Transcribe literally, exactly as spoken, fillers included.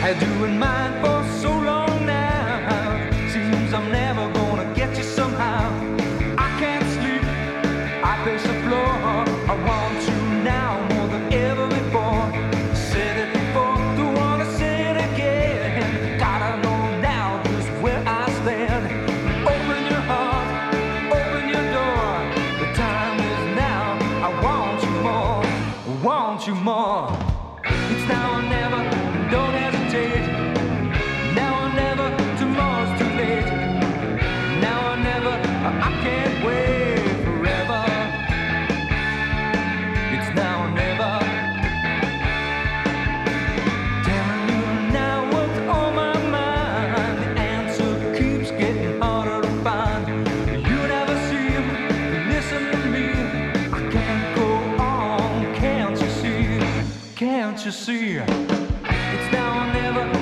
had you in mind for so long now. Seems I'm never gonna get you somehow. I can't sleep, I pace the floor. I want you now more than ever before. Said it before, don't wanna say it again. Gotta know now just where I stand. Open your heart, open your door. The time is now, I want you more, I want you more. It's now or never, don't hesitate. Now or never, tomorrow's too late. Now or never, I can't wait forever. It's now or never. Telling you now what's on my mind. The answer keeps getting harder to find. You never seem to listen to me. I can't go on, can't you see? Can't you see? It's now or never.